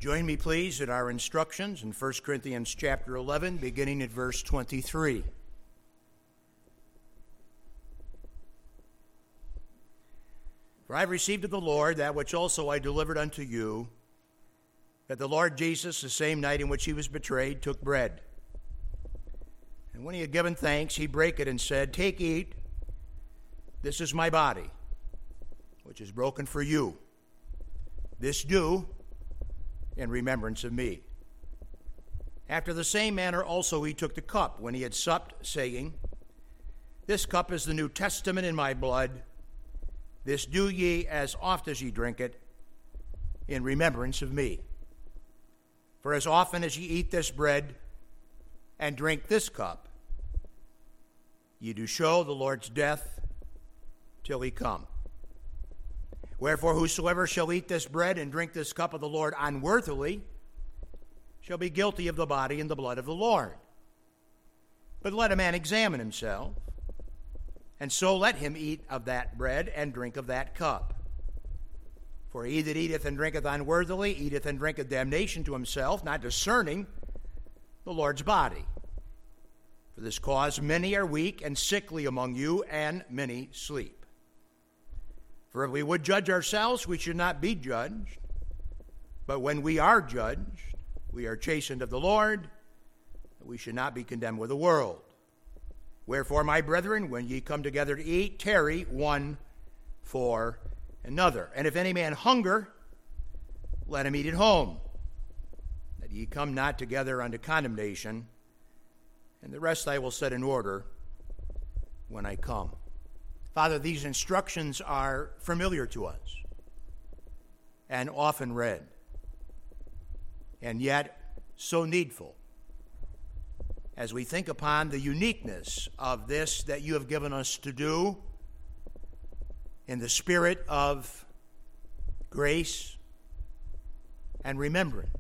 Join me, please, in our instructions in 1 Corinthians chapter 11, beginning at verse 23. For I have received of the Lord that which also I delivered unto you, that the Lord Jesus, the same night in which he was betrayed, took bread. And when he had given thanks, he brake it and said, Take, eat, this is my body, which is broken for you. This do in remembrance of me. After the same manner also he took the cup when he had supped, saying, This cup is the New Testament in my blood. This do ye as oft as ye drink it in remembrance of me. For as often as ye eat this bread and drink this cup, ye do show the Lord's death till he come. Wherefore whosoever shall eat this bread and drink this cup of the Lord unworthily shall be guilty of the body and the blood of the Lord. But let a man examine himself, and so let him eat of that bread and drink of that cup. For he that eateth and drinketh unworthily eateth and drinketh damnation to himself, not discerning the Lord's body. For this cause many are weak and sickly among you, and many sleep. For if we would judge ourselves, we should not be judged. But when we are judged, we are chastened of the Lord, that we should not be condemned with the world. Wherefore, my brethren, when ye come together to eat, tarry one for another. And if any man hunger, let him eat at home, that ye come not together unto condemnation. And the rest I will set in order when I come. Father, these instructions are familiar to us and often read, and yet so needful as we think upon the uniqueness of this that you have given us to do in the spirit of grace and remembrance,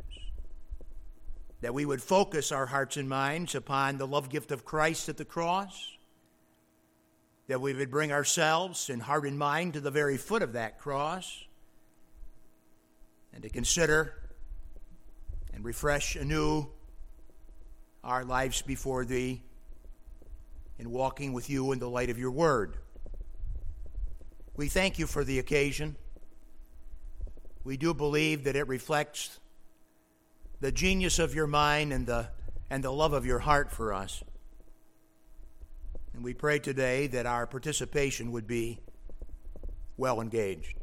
that we would focus our hearts and minds upon the love gift of Christ at the cross, that we would bring ourselves in heart and mind to the very foot of that cross, and to consider and refresh anew our lives before thee in walking with you in the light of your word. We thank you for the occasion. We do believe that it reflects the genius of your mind and the love of your heart for us. And we pray today that our participation would be well engaged.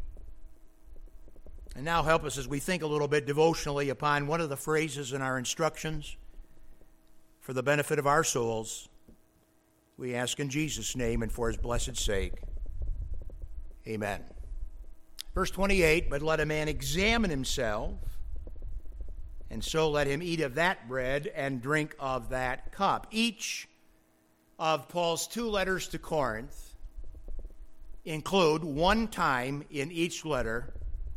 And now help us as we think a little bit devotionally upon one of the phrases in our instructions for the benefit of our souls. We ask in Jesus' name and for his blessed sake. Amen. Verse 28, But let a man examine himself, and so let him eat of that bread and drink of that cup. Each of Paul's two letters to Corinth include one time in each letter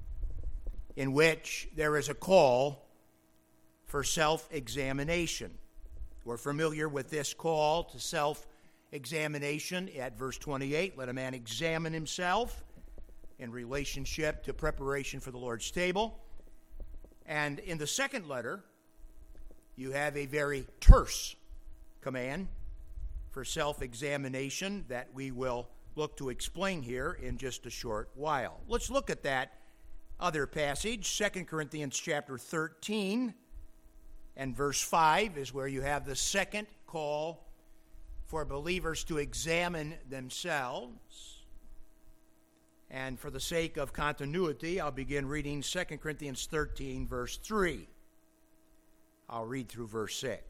in which there is a call for self-examination. We're familiar with this call to self-examination at verse 28. Let a man examine himself in relationship to preparation for the Lord's table. And in the second letter, you have a very terse command for self-examination that we will look to explain here in just a short while. Let's look at that other passage. 2 Corinthians chapter 13 and verse 5 is where you have the second call for believers to examine themselves. And for the sake of continuity, I'll begin reading 2 Corinthians 13, verse 3. I'll read through verse 6.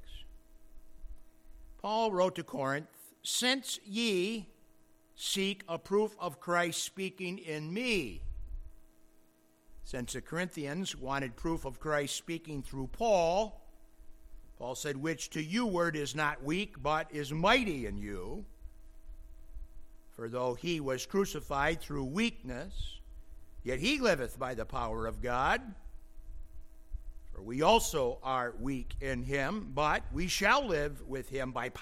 Paul wrote to Corinth, Since ye seek a proof of Christ speaking in me. Since the Corinthians wanted proof of Christ speaking through Paul, Paul said, Which to you word is not weak, but is mighty in you. For though he was crucified through weakness, yet he liveth by the power of God. For we also are weak in him, but we shall live with him by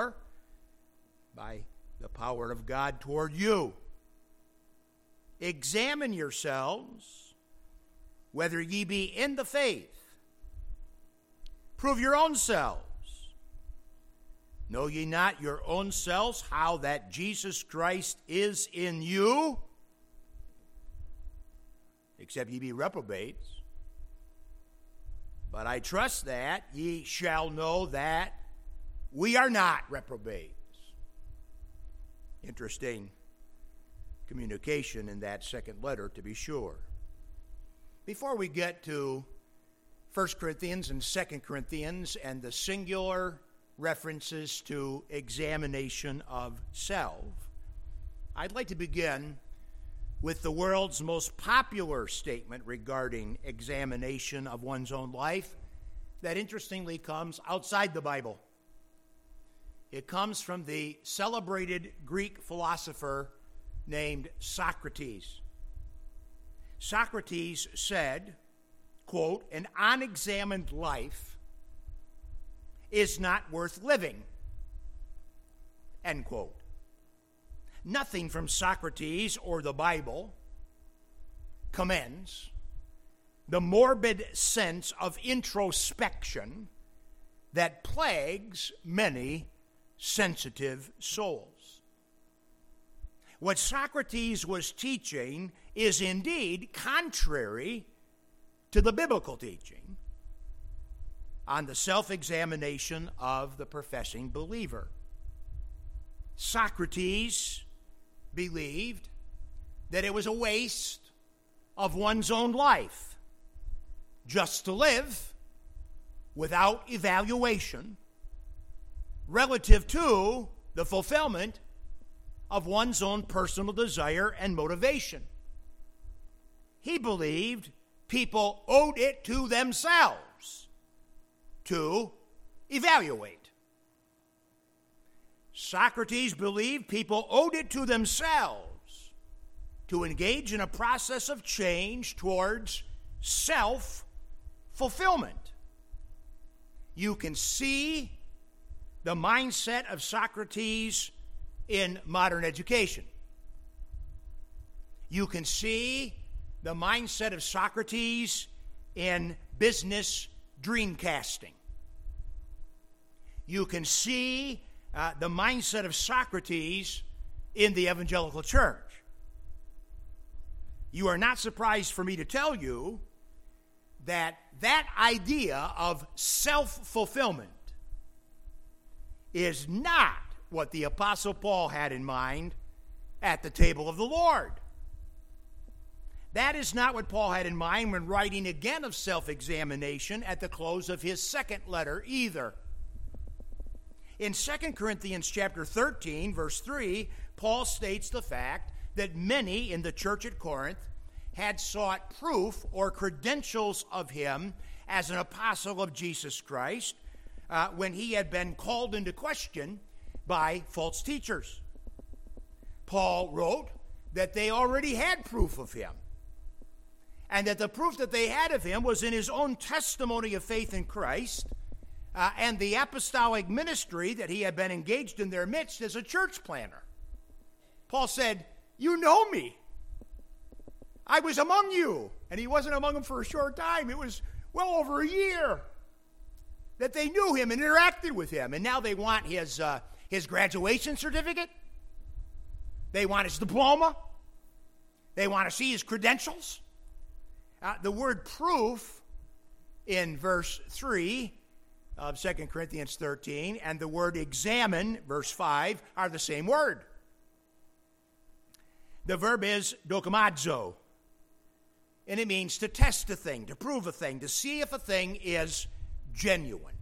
the power of God toward you. Examine yourselves, whether ye be in the faith. Prove your own selves. Know ye not your own selves how that Jesus Christ is in you? Except ye be reprobates. But I trust that ye shall know that we are not reprobates. Interesting communication in that second letter, to be sure. Before we get to 1 Corinthians and 2 Corinthians and the singular references to examination of self, I'd like to begin with the world's most popular statement regarding examination of one's own life that interestingly comes outside the Bible. It comes from the celebrated Greek philosopher named Socrates. Socrates said, quote, "An unexamined life is not worth living," end quote. Nothing from Socrates or the Bible commends the morbid sense of introspection that plagues many sensitive souls. What Socrates was teaching is indeed contrary to the biblical teaching on the self-examination of the professing believer. Socrates believed that it was a waste of one's own life just to live without evaluation relative to the fulfillment of one's own personal desire and motivation. He believed people owed it to themselves to evaluate. Socrates believed people owed it to themselves to engage in a process of change towards self-fulfillment. You can see the mindset of Socrates in modern education. You can see the mindset of Socrates in business dreamcasting. You can see the mindset of Socrates in the evangelical church. You are not surprised for me to tell you that that idea of self-fulfillment is not what the Apostle Paul had in mind at the table of the Lord. That is not what Paul had in mind when writing again of self-examination at the close of his second letter either. In 2 Corinthians chapter 13, verse 3, Paul states the fact that many in the church at Corinth had sought proof or credentials of him as an apostle of Jesus Christ when he had been called into question by false teachers. Paul wrote that they already had proof of him, and that the proof that they had of him was in his own testimony of faith in Christ and the apostolic ministry that he had been engaged in their midst as a church planter. Paul said, "You know me. I was among you." And he wasn't among them for a short time. It was well over a year that they knew him and interacted with him. And now they want his graduation certificate. They want his diploma. They want to see his credentials. The word proof in verse 3 of 2 Corinthians 13 and the word examine, verse 5, are the same word. The verb is dokimazo, and it means to test a thing, to prove a thing, to see if a thing is genuine.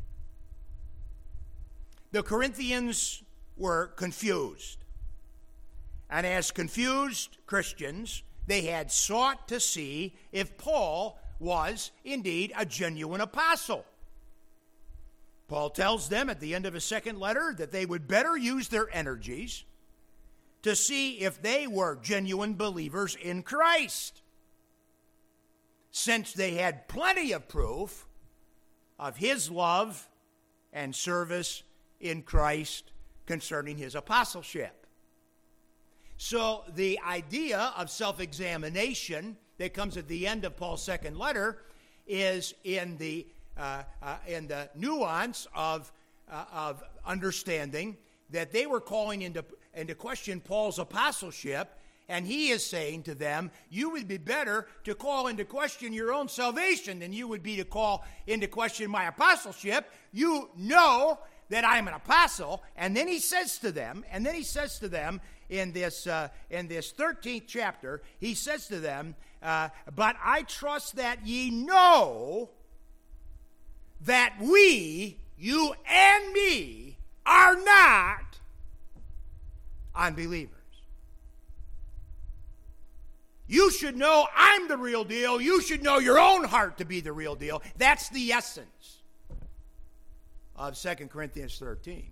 The Corinthians were confused, and as confused Christians, they had sought to see if Paul was indeed a genuine apostle. Paul tells them at the end of his second letter that they would better use their energies to see if they were genuine believers in Christ, since they had plenty of proof of his love and service in Christ concerning his apostleship. So the idea of self-examination that comes at the end of Paul's second letter is in the the nuance of understanding that they were calling into question Paul's apostleship, and he is saying to them, you would be better to call into question your own salvation than you would be to call into question my apostleship. You know that I'm an apostle. And then he says to them in this 13th chapter, he says to them, but I trust that ye know that we, you and me, are not unbelievers. You should know I'm the real deal. You should know your own heart to be the real deal. That's the essence of 2 Corinthians 13.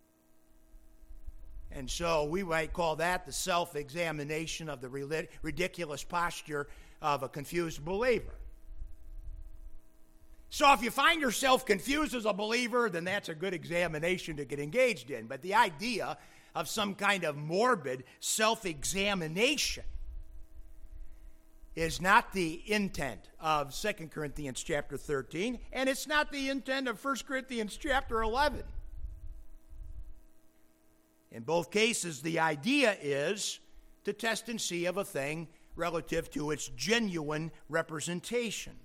And so we might call that the self-examination of the ridiculous posture of a confused believer. So if you find yourself confused as a believer, then that's a good examination to get engaged in. But the idea of some kind of morbid self-examination is not the intent of 2 Corinthians chapter 13, and it's not the intent of 1 Corinthians chapter 11. In both cases, the idea is to test and see of a thing relative to its genuine representation.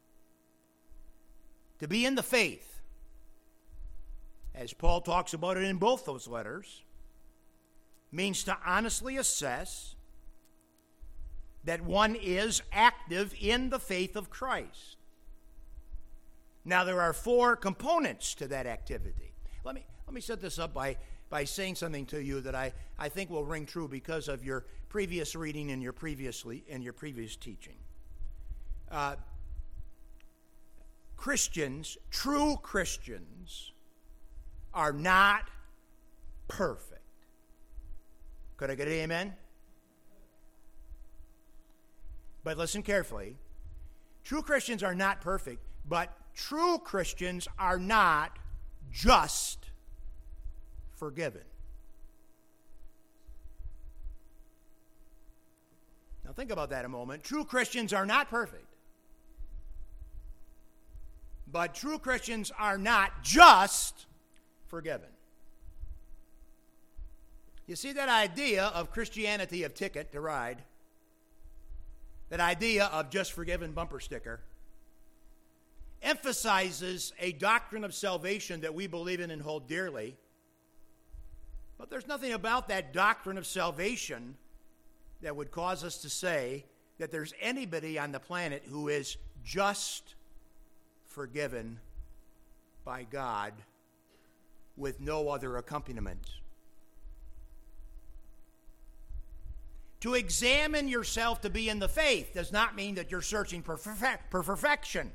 To be in the faith, as Paul talks about it in both those letters, means to honestly assess that one is active in the faith of Christ. Now, there are 4 components to that activity. Let me set this up by saying something to you that I think will ring true because of your previous reading and your previous teaching. Christians, true Christians, are not perfect. Could I get an amen? But listen carefully. True Christians are not perfect, but true Christians are not just forgiven. Now think about that a moment. True Christians are not perfect, but true Christians are not just forgiven. You see, that idea of Christianity of ticket to ride, that idea of just forgiven bumper sticker, emphasizes a doctrine of salvation that we believe in and hold dearly. But there's nothing about that doctrine of salvation that would cause us to say that there's anybody on the planet who is just forgiven by God with no other accompaniment. To examine yourself to be in the faith does not mean that you're searching for perfection.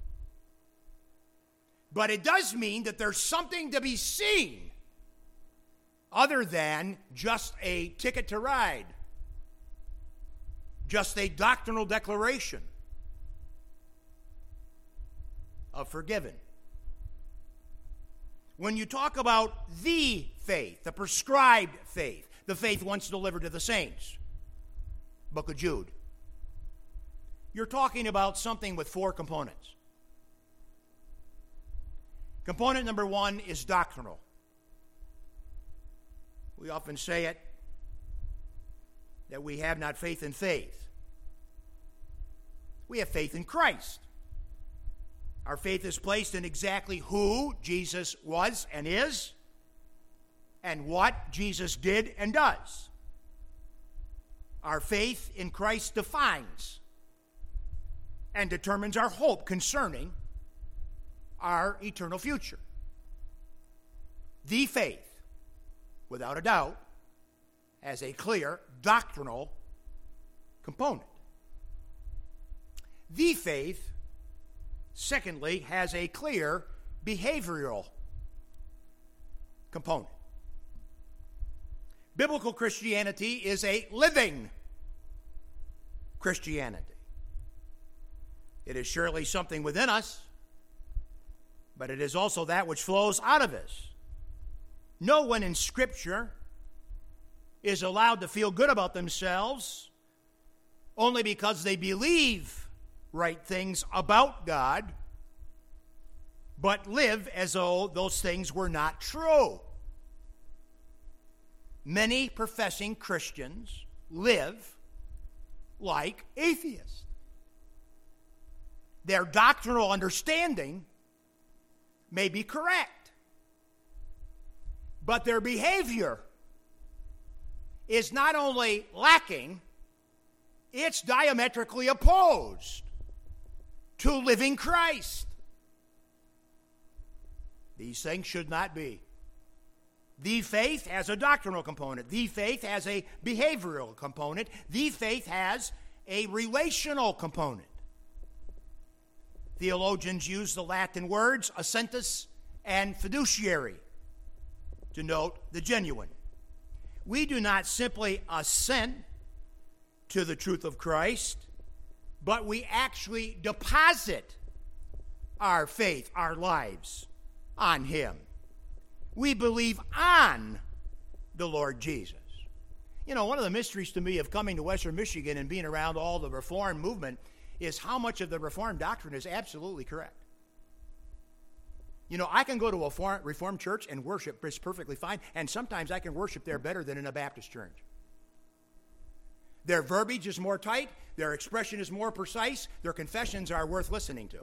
But it does mean that there's something to be seen other than just a ticket to ride, just a doctrinal declaration of forgiven. When you talk about the faith, the prescribed faith, the faith once delivered to the saints, Book of Jude, you're talking about something with 4 components. Component number 1 is doctrinal. We often say it, that we have not faith in faith. We have faith in Christ. Our faith is placed in exactly who Jesus was and is, and what Jesus did and does. Our faith in Christ defines and determines our hope concerning our eternal future. The faith, without a doubt, has a clear doctrinal component. The faith, secondly, has a clear behavioral component. Biblical Christianity is a living Christianity. It is surely something within us, but it is also that which flows out of us. No one in Scripture is allowed to feel good about themselves only because they believe right things about God but live as though those things were not true. Many professing Christians live like atheists. Their doctrinal understanding may be correct, but their behavior is not only lacking, it's diametrically opposed to living Christ. These things should not be. The faith has a doctrinal component. The faith has a behavioral component. The faith has a relational component. Theologians use the Latin words assentus and fiduciary to note the genuine. We do not simply assent to the truth of Christ, but we actually deposit our faith, our lives, on Him. We believe on the Lord Jesus. You know, one of the mysteries to me of coming to Western Michigan and being around all the Reformed movement is how much of the Reformed doctrine is absolutely correct. You know, I can go to a Reformed church and worship just perfectly fine, and sometimes I can worship there better than in a Baptist church. Their verbiage is more tight, their expression is more precise, their confessions are worth listening to.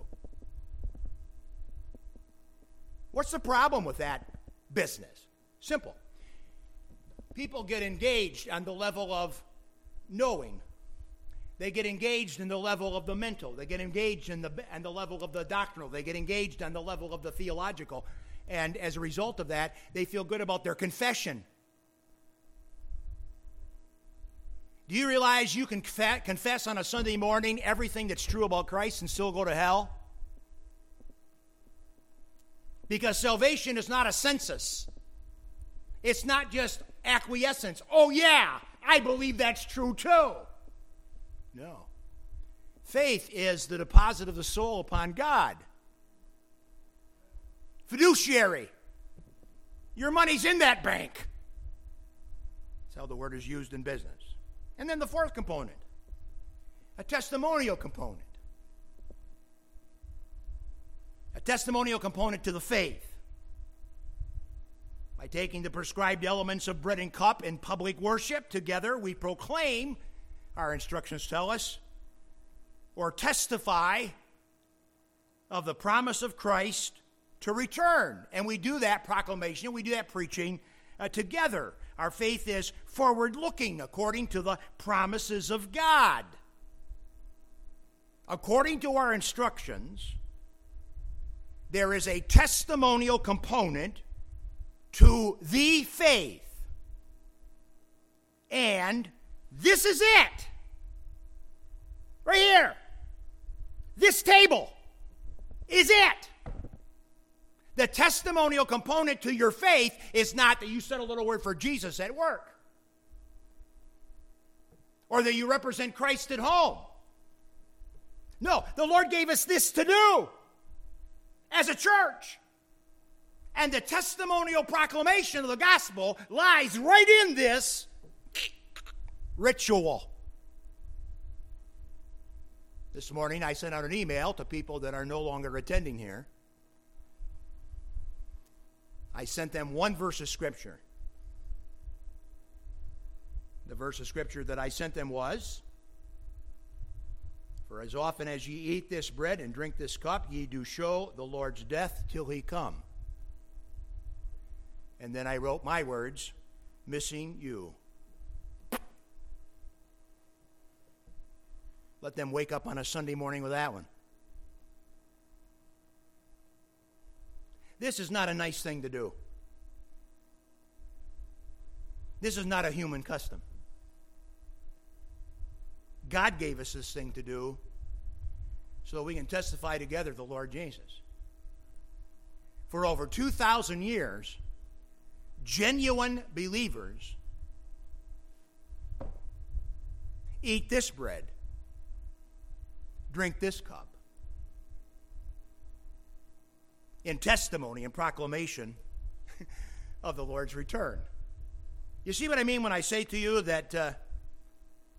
What's the problem with that business? Simple. People get engaged on the level of knowing. They get engaged in the level of the mental. They get engaged on the level of the doctrinal. They get engaged on the level of the theological. And as a result of that, they feel good about their confession. Do you realize you can confess on a Sunday morning everything that's true about Christ and still go to hell? Because salvation is not a census. It's not just acquiescence. Oh yeah, I believe that's true too. No. Faith is the deposit of the soul upon God. Fiduciary. Your money's in that bank. That's how the word is used in business. And then the fourth component, a testimonial component. A testimonial component to the faith. By taking the prescribed elements of bread and cup in public worship together, we proclaim, our instructions tell us, or testify of the promise of Christ to return. And we do that proclamation, we do that preaching together. Our faith is forward-looking according to the promises of God. According to our instructions, there is a testimonial component to the faith. And this is it. Right here. This table is it. The testimonial component to your faith is not that you said a little word for Jesus at work, or that you represent Christ at home. No, the Lord gave us this to do as a church. And the testimonial proclamation of the gospel lies right in this ritual. This morning I sent out an email to people that are no longer attending here. I sent them one verse of Scripture. The verse of Scripture that I sent them was, "For as often as ye eat this bread and drink this cup, ye do show the Lord's death till he come." And then I wrote my words, "missing you." Let them wake up on a Sunday morning with that one. This is not a nice thing to do. This is not a human custom. God gave us this thing to do so we can testify together the Lord Jesus. For over 2,000 years, genuine believers eat this bread, drink this cup, in testimony and proclamation of the Lord's return. You see what I mean when I say to you that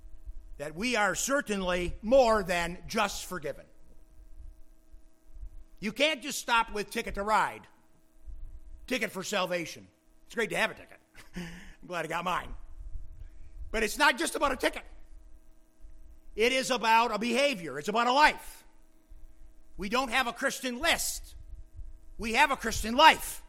we are certainly more than just forgiven. You can't just stop with Ticket to Ride. Ticket for salvation. It's great to have a ticket. I'm glad I got mine. But it's not just about a ticket. It is about a behavior. It's about a life. We don't have a Christian list. We have a Christian life.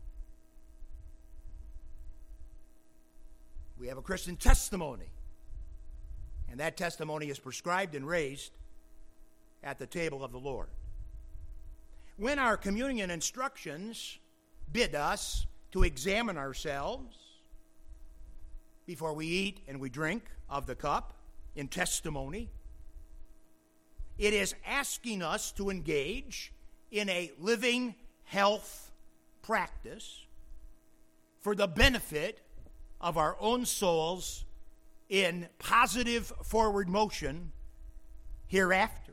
We have a Christian testimony. And that testimony is prescribed and raised at the table of the Lord. When our communion instructions bid us to examine ourselves before we eat and we drink of the cup in testimony, it is asking us to engage in a living health practice for the benefit of our own souls in positive forward motion hereafter.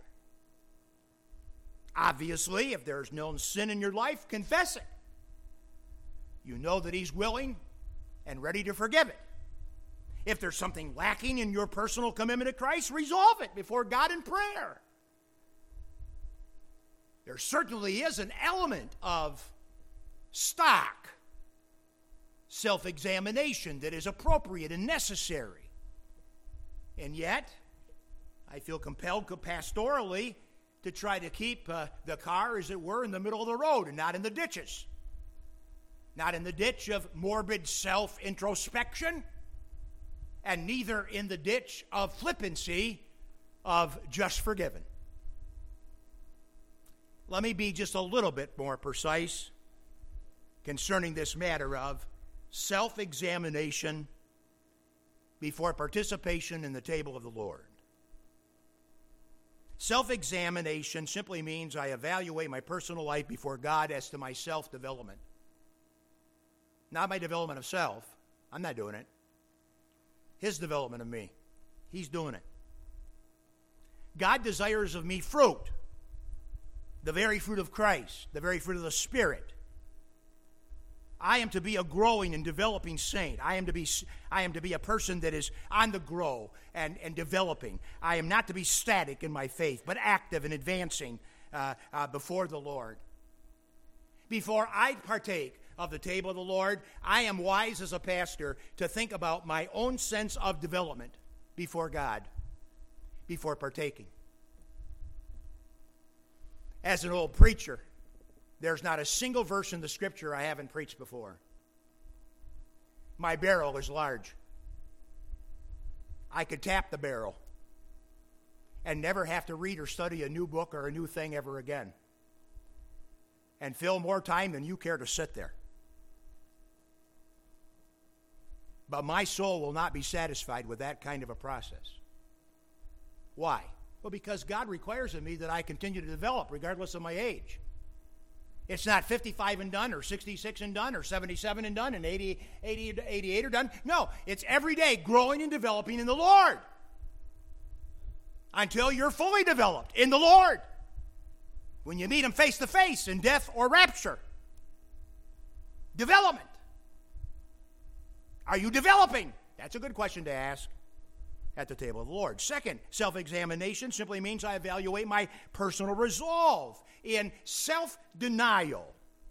Obviously, if there's known sin in your life, confess it. You know that He's willing and ready to forgive it. If there's something lacking in your personal commitment to Christ, resolve it before God in prayer. There certainly is an element of stock self-examination that is appropriate and necessary. And yet, I feel compelled pastorally to try to keep the car, as it were, in the middle of the road and not in the ditches. Not in the ditch of morbid self-introspection, and neither in the ditch of flippancy of just forgiven. Let me be just a little bit more precise concerning this matter of self-examination before participation in the table of the Lord. Self-examination simply means I evaluate my personal life before God as to my self-development. Not my development of self. I'm not doing it. His development of me. He's doing it. God desires of me fruit. The very fruit of Christ. The very fruit of the Spirit. I am to be a growing and developing saint. I am to be a person that is on the grow and developing. I am not to be static in my faith, but active and advancing before the Lord. Before I partake of the table of the Lord, I am wise as a pastor to think about my own sense of development before God, before partaking. As an old preacher, there's not a single verse in the Scripture I haven't preached before. My barrel is large. I could tap the barrel and never have to read or study a new book or a new thing ever again, and fill more time than you care to sit there. But my soul will not be satisfied with that kind of a process. Why? Well, because God requires of me that I continue to develop regardless of my age. It's not 55 and done, or 66 and done, or 77 and done, and 88 are done. No, it's every day growing and developing in the Lord until you're fully developed in the Lord. When you meet Him face to face in death or rapture. Development. Are you developing? That's a good question to ask at the table of the Lord. Second, self-examination simply means I evaluate my personal resolve in self-denial.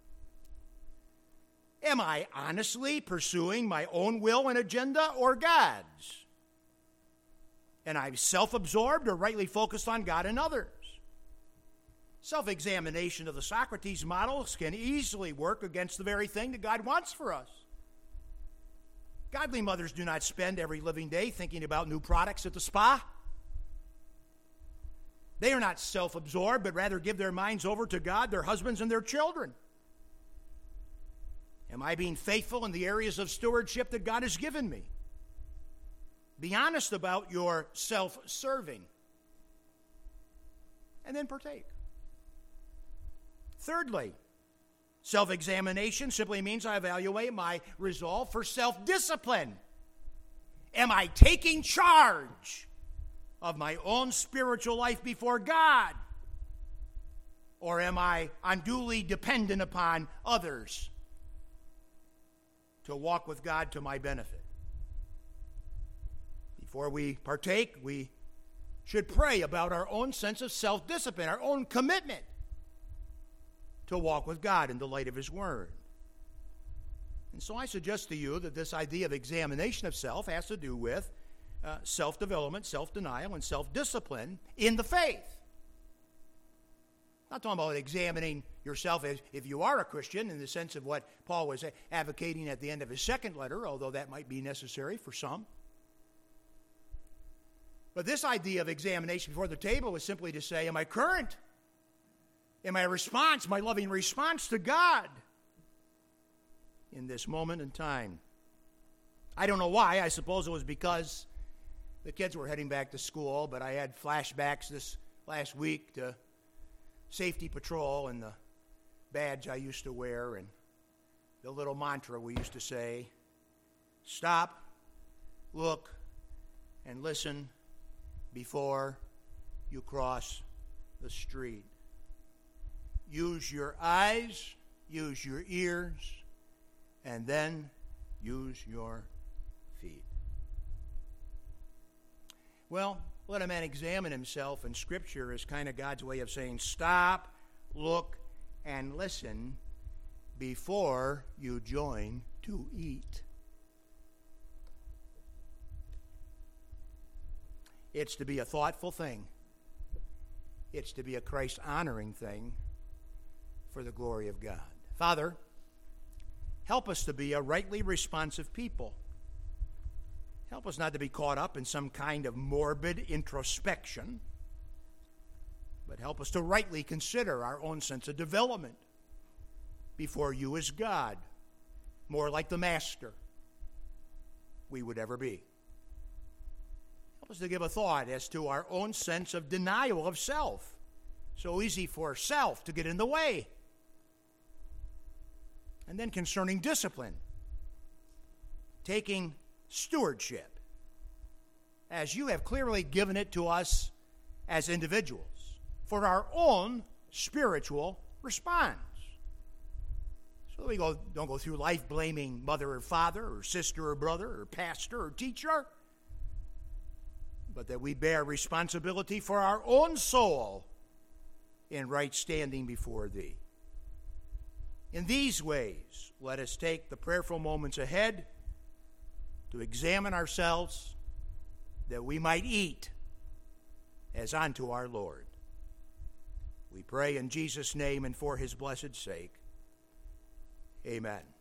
Am I honestly pursuing my own will and agenda or God's? And I'm self-absorbed or rightly focused on God and others? Self-examination of the Socrates models can easily work against the very thing that God wants for us. Godly mothers do not spend every living day thinking about new products at the spa. They are not self-absorbed, but rather give their minds over to God, their husbands, and their children. Am I being faithful in the areas of stewardship that God has given me? Be honest about your self-serving. And then partake. Thirdly, self-examination simply means I evaluate my resolve for self-discipline. Am I taking charge of my own spiritual life before God? Or am I unduly dependent upon others to walk with God to my benefit? Before we partake, we should pray about our own sense of self-discipline, our own commitment to walk with God in the light of His Word. And so I suggest to you that this idea of examination of self has to do with self-development, self-denial, and self-discipline in the faith. I'm not talking about examining yourself as if you are a Christian in the sense of what Paul was advocating at the end of his second letter, although that might be necessary for some. But this idea of examination before the table is simply to say, am I current? Am I a response, my loving response to God in this moment in time? I don't know why. I suppose it was because the kids were heading back to school, but I had flashbacks this last week to safety patrol and the badge I used to wear and the little mantra we used to say, stop, look, and listen before you cross the street. Use your eyes, use your ears, and then use your feet. Well, let a man examine himself in Scripture is kind of God's way of saying, stop, look, and listen before you join to eat. It's to be a thoughtful thing. It's to be a Christ-honoring thing for the glory of God. Father, help us to be a rightly responsive people. Help us not to be caught up in some kind of morbid introspection, but help us to rightly consider our own sense of development before you as God, more like the Master we would ever be. Help us to give a thought as to our own sense of denial of self. So easy for self to get in the way. And then concerning discipline, taking stewardship, as you have clearly given it to us as individuals, for our own spiritual response. So that we don't go through life blaming mother or father or sister or brother or pastor or teacher, but that we bear responsibility for our own soul in right standing before Thee. In these ways, let us take the prayerful moments ahead to examine ourselves that we might eat as unto our Lord. We pray in Jesus' name and for His blessed sake. Amen.